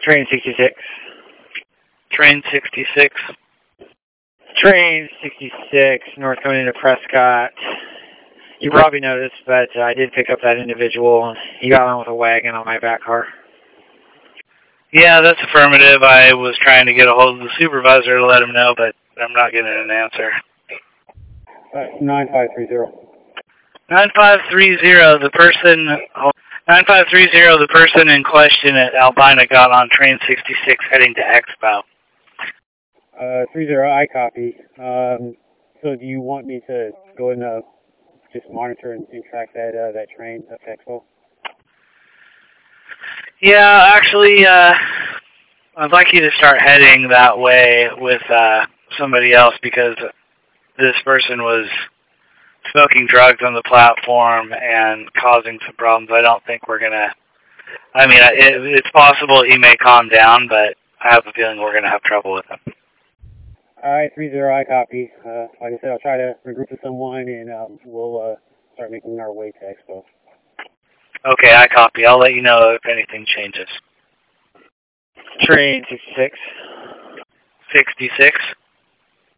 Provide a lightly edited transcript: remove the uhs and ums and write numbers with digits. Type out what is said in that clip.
Train 66. Train 66. Train 66, north going into Prescott. You probably noticed, but I did pick up that individual. He got on with a wagon on my back car. Yeah, that's affirmative. I was trying to get a hold of the supervisor to let him know, but I'm not getting an answer. 9530. 9530, the person in question at Albina got on train 66 heading to Expo. 30, I copy. So do you want me to go and just monitor and track that train up to Expo? Yeah, actually, I'd like you to start heading that way with somebody else because this person was smoking drugs on the platform and causing some problems. I don't think we're going to... I mean, it's possible he may calm down, but I have a feeling we're going to have trouble with him. All right, 30, I copy. Like I said, I'll try to regroup with someone, and we'll start making our way to Expo. Okay, I copy. I'll let you know if anything changes. Train 66. 66?